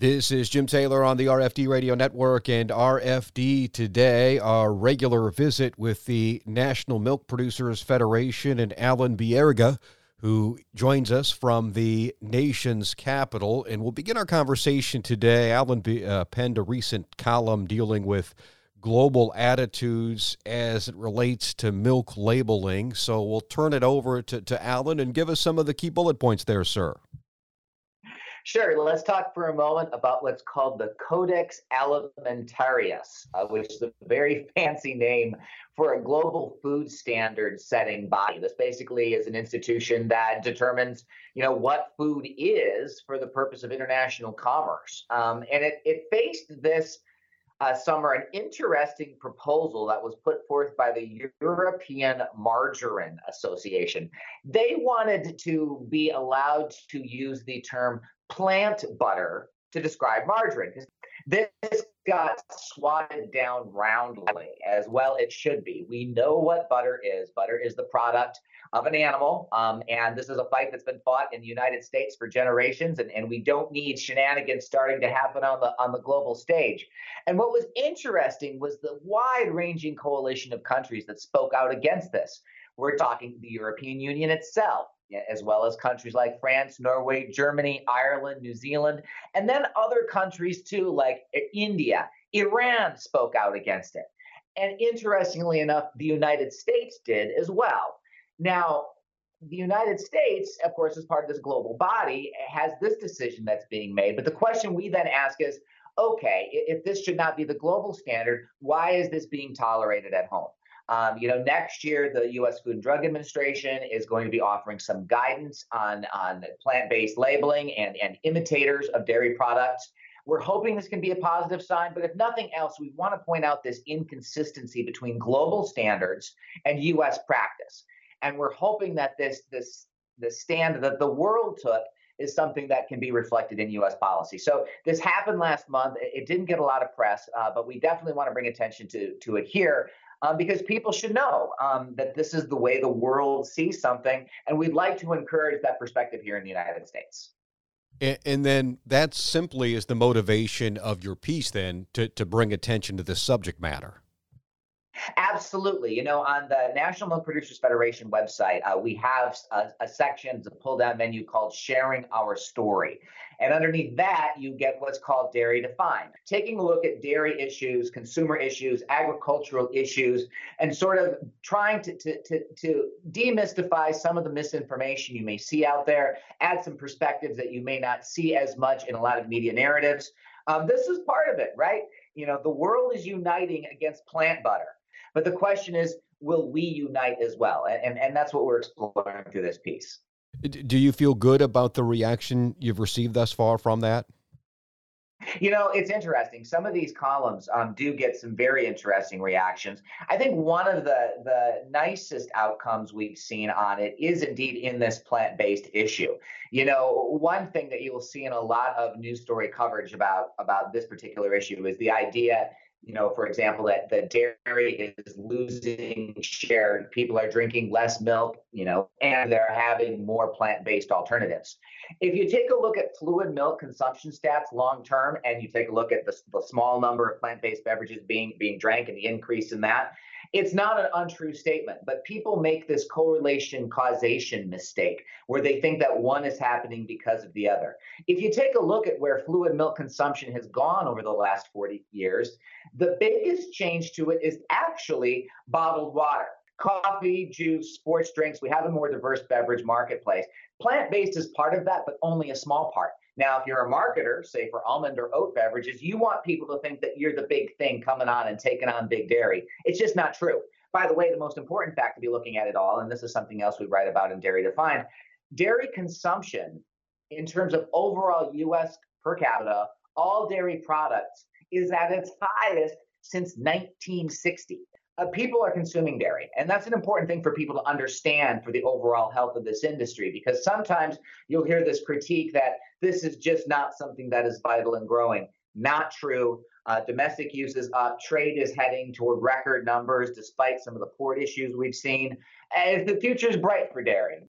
This is Jim Taylor on the RFD Radio Network and RFD Today, our regular visit with the National Milk Producers Federation and Alan Bierga, who joins us from the nation's capital. And we'll begin our conversation today. Alan penned a recent column dealing with global attitudes as it relates to milk labeling. So we'll turn it over to Alan and give us some of the key bullet points there, sir. Sure. Let's talk for a moment about what's called the Codex Alimentarius, which is a very fancy name for a global food standard setting body. This basically is an institution that determines, what food is for the purpose of international commerce. And it faced this summer an interesting proposal that was put forth by the European Margarine Association. They wanted to be allowed to use the term plant butter to describe margarine. This got swatted down roundly, as well it should be. We know what butter is. Butter is the product of an animal, and this is a fight that's been fought in the United States for generations, and we don't need shenanigans starting to happen on the global stage. And what was interesting was the wide-ranging coalition of countries that spoke out against this. We're talking the European Union itself, as well as countries like France, Norway, Germany, Ireland, New Zealand, and then other countries too, like India. Iran spoke out against it. And interestingly enough, the United States did as well. Now, the United States, of course, as part of this global body, has this decision that's being made. But the question we then ask is, okay, if this should not be the global standard, why is this being tolerated at home? Next year, the U.S. Food and Drug Administration is going to be offering some guidance on plant-based labeling and imitators of dairy products. We're hoping this can be a positive sign, but if nothing else, we want to point out this inconsistency between global standards and U.S. practice. And we're hoping that the stand that the world took is something that can be reflected in U.S. policy. So this happened last month. It didn't get a lot of press, but we definitely want to bring attention to it here. Because people should know that this is the way the world sees something, and we'd like to encourage that perspective here in the United States. And then that simply is the motivation of your piece then to bring attention to this subject matter. Absolutely. On the National Milk Producers Federation website, we have a section, it's a pull-down menu called Sharing Our Story. And underneath that, you get what's called Dairy Defined, taking a look at dairy issues, consumer issues, agricultural issues, and sort of trying to demystify some of the misinformation you may see out there, add some perspectives that you may not see as much in a lot of media narratives. This is part of it, right? The world is uniting against plant butter. But the question is, will we unite as well? And that's what we're exploring through this piece. Do you feel good about the reaction you've received thus far from that? It's interesting. Some of these columns do get some very interesting reactions. I think one of the nicest outcomes we've seen on it is indeed in this plant-based issue. One thing that you will see in a lot of news story coverage about this particular issue is the idea, for example, that the dairy is losing share. People are drinking less milk, and they're having more plant-based alternatives. If you take a look at fluid milk consumption stats long term, and you take a look at the small number of plant-based beverages being drank and the increase in that, it's not an untrue statement. But people make this correlation causation mistake where they think that one is happening because of the other. If you take a look at where fluid milk consumption has gone over the last 40 years, the biggest change to it is actually bottled water. Coffee, juice, sports drinks, we have a more diverse beverage marketplace. Plant-based is part of that, but only a small part. Now, if you're a marketer, say for almond or oat beverages, you want people to think that you're the big thing coming on and taking on big dairy. It's just not true. By the way, the most important fact to be looking at it all, and this is something else we write about in Dairy Defined, dairy consumption in terms of overall U.S. per capita, all dairy products, is at its highest since 1960. People are consuming dairy, and that's an important thing for people to understand for the overall health of this industry, because sometimes you'll hear this critique that this is just not something that is vital and growing. Not true. Domestic use is up. Trade is heading toward record numbers despite some of the port issues we've seen. And the future is bright for dairy.